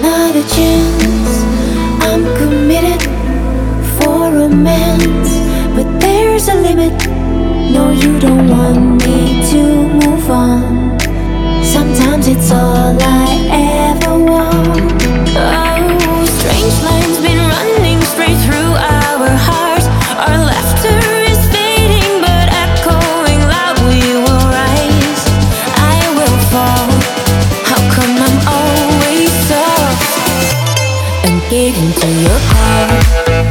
another chance. I'm committed for romance, but there's a limit. No, you don't want me to move on. Sometimes it's all I ever want. Oh, strange lines been running straight through our hearts. Our laughter is fading but echoing loud. We will rise, I will fall. How come I'm always soft and get into your car?